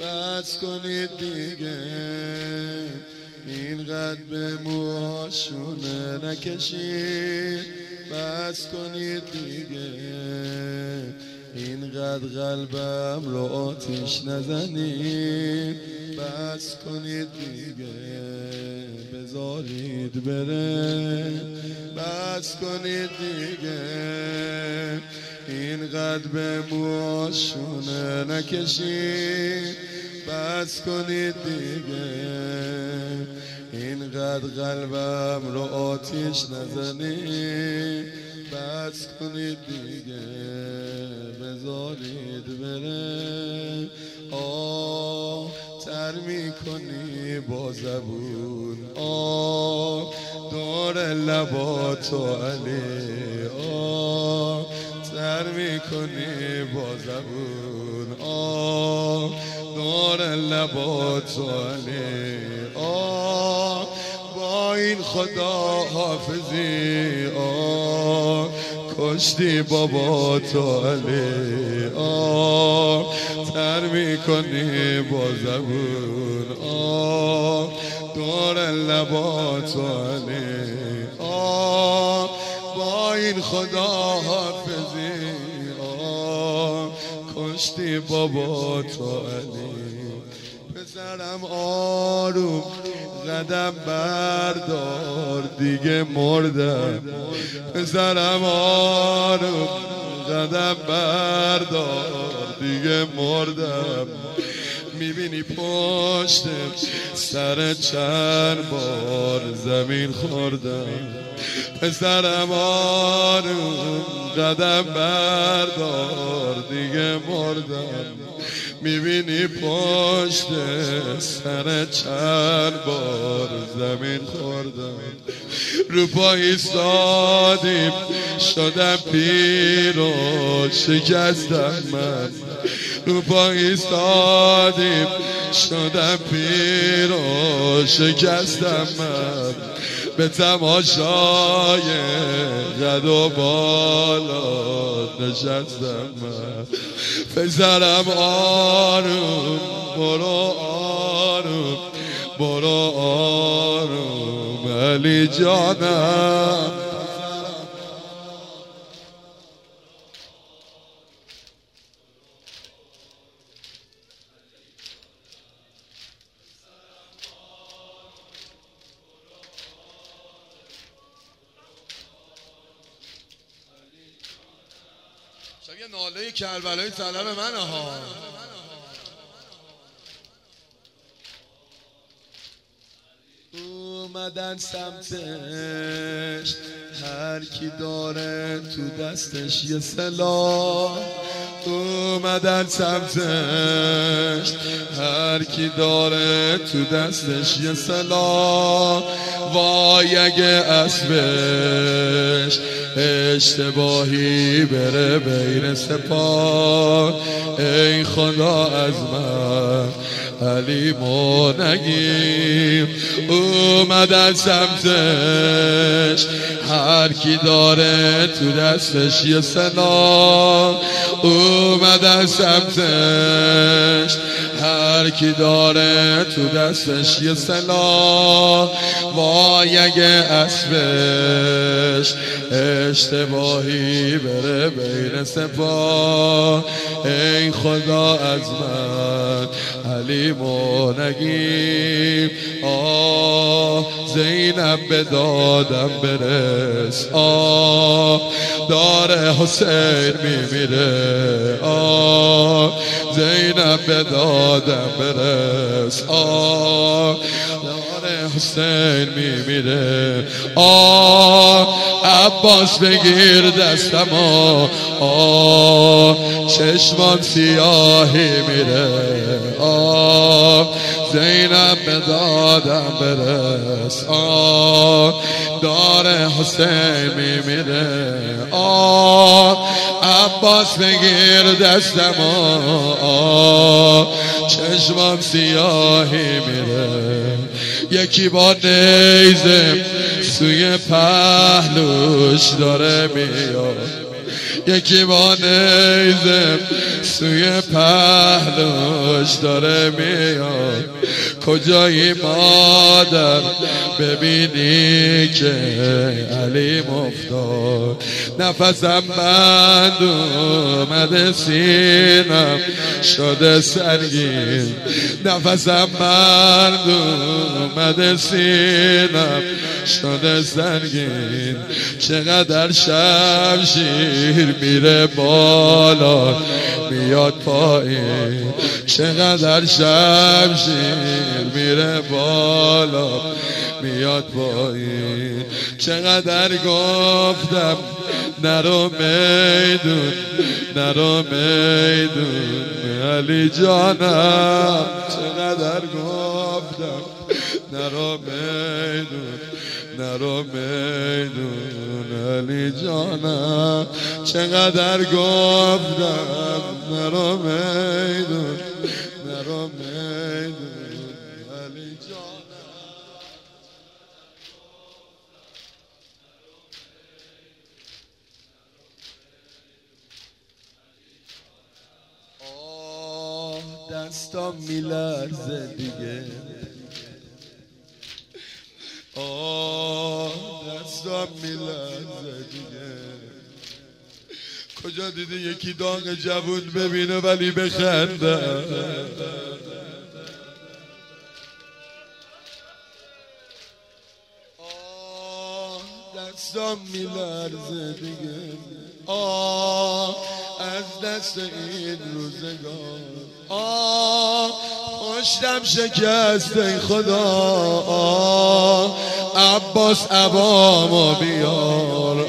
بس کنید دیگه، اینقدر به موهاشونه نکشید. بس کنید دیگه، اینقدر قلبم رو آتیش نزنید. بس کنید دیگه، بذارید بره. بس کنید دیگه، اینقدر به موهاشونه نکشید. بس کنید دیگه، اینقدر قلبم رو آتیش نزنید. بس کنید دیگه، بذارید بره. تر میکنی با زبون دور لباتو علی. تر میکنی با زبون دور لباتو علی. با این خدا حافظی کشتی بابا تو علی. تر میکنی با زبون دور لبات علی. با این خدا حافظی کشتی بابا تو علی. پسرم آروم قدم بردار دیگه مردم. پسرم آروم قدم بردار دیگه مردم. میبینی پشت سر چند بار زمین خوردم. پسرم آروم قدم بردار دیگه مردم. میبینی پشت سر چند بار زمین خوردم. رو پا ایستادیم شدم پیر و شکستم من. رو پا ایستادیم شدم پیر و شکستم من. به تماشای قد و بالا نشستم من. پسرم آروم برو آروم برو آروم علی جانم. یه ناله کربلایی طلب منه ها. اومدن سمتش هر کی داره تو دستش یه سلاح. اومدن سمتش هر کی داره تو دستش یه سلاح. وای اگه اسبش اشتباهی بره بین سپاه. ای خدا از من علیمو نگیر. اومدن سمتش هر کی داره تو دستش یه سلاح. اومدن سمتش هر کی داره تو دستش یه سلاح. وای اگه اسبش اشتباهی بره بین سپاه. ای خدا از من حلیمو نگیر. زینب به دادم برس. دار حسین میمیره. زینب به دادم برس. دار حسین میمیره. عباس بگیر دستمو چشمان سیاهی میره. زینب به دادم برس. دار حسین میمیره. عباس بگیر دستمو چشمام سیاهی میره. یکی با نیزه سوی پهلوش داره میاد. یکی با نیزه سوی پهلوش داره میاد. کجایی مادر ببینی که علیم افتاد. نفسم بند اومده سینم شده سنگین. نفسم بند اومده سینم شده سنگین. چقدر شمشیر میره بالا میاد پایین. چقدر شمشیر میره بالا میاد پایین. چقدر گفتم نرو میدون نرو میدون علی جانم. چقدر گفتم نرو میدون نرو میدون علی جانم. چقدر گفتم نرو میدون نرو میدون علی جانم. آه دستم میلرزه دیگه. دستم میلرزه دیگه. کجا دیدی یکی داغ جوون ببینه ولی بخنده؟ دستم میلرزه دیگه. از دست این روزگار. پشتم شکست ای خدا. عباس عبامو بیار.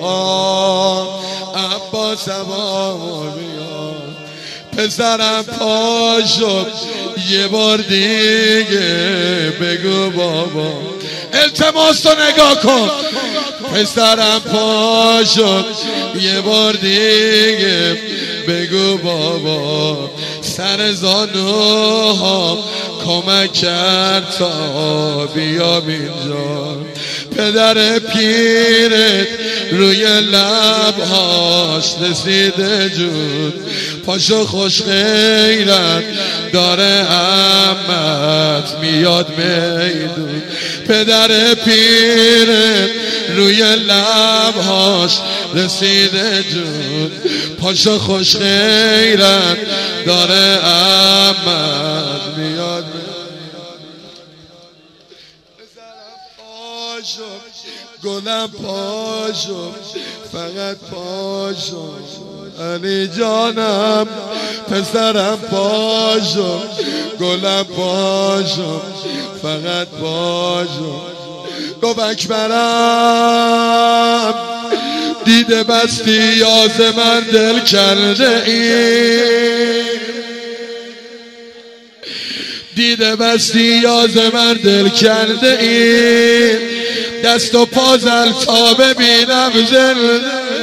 عباس عبامو بیار. پسرم پا شد یه بار دیگه بگو بابا. التماس رو نگاه کن. پسرم پا شد یه بار دیگه بگو بابا. سر زانوها کمک کرد تا بیام اینجا. پدر پیرت روی لبهاش رسیده جود. پاشو خوش غیرت داره عمت میاد میدون. پدر پیرت روی لبهاش رسیده جود. پاشو خوش غیرت داره عمت میاد میدون. گلم پاشو فقط پاشو علی جانم. پسرم پاشو گلم پاشو فقط پاشو. گفت اکبرم دیده بستی یاز من دل کرده ای. دیده بستی یاز من دل کرده ای. دست و پا زل تا ببینم زنده.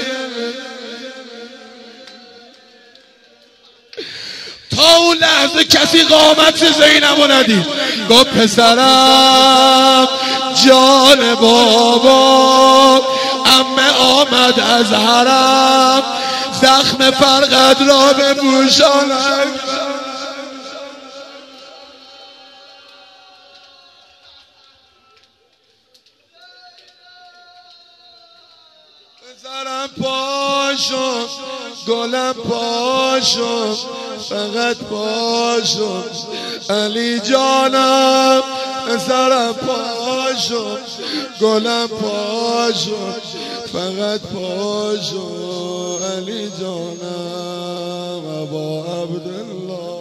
تا اون لحظه کسی قامت زینبو ندید. گفت پسرم جان بابا. عمه آمد از حرم زخم فرقد را به پوشانم. پسرم پاشو گلم پاشو فقط پاشو علی جانم. پسرم پاشو گلم پاشو فقط پاشو علی جانم. ابا عبدالله.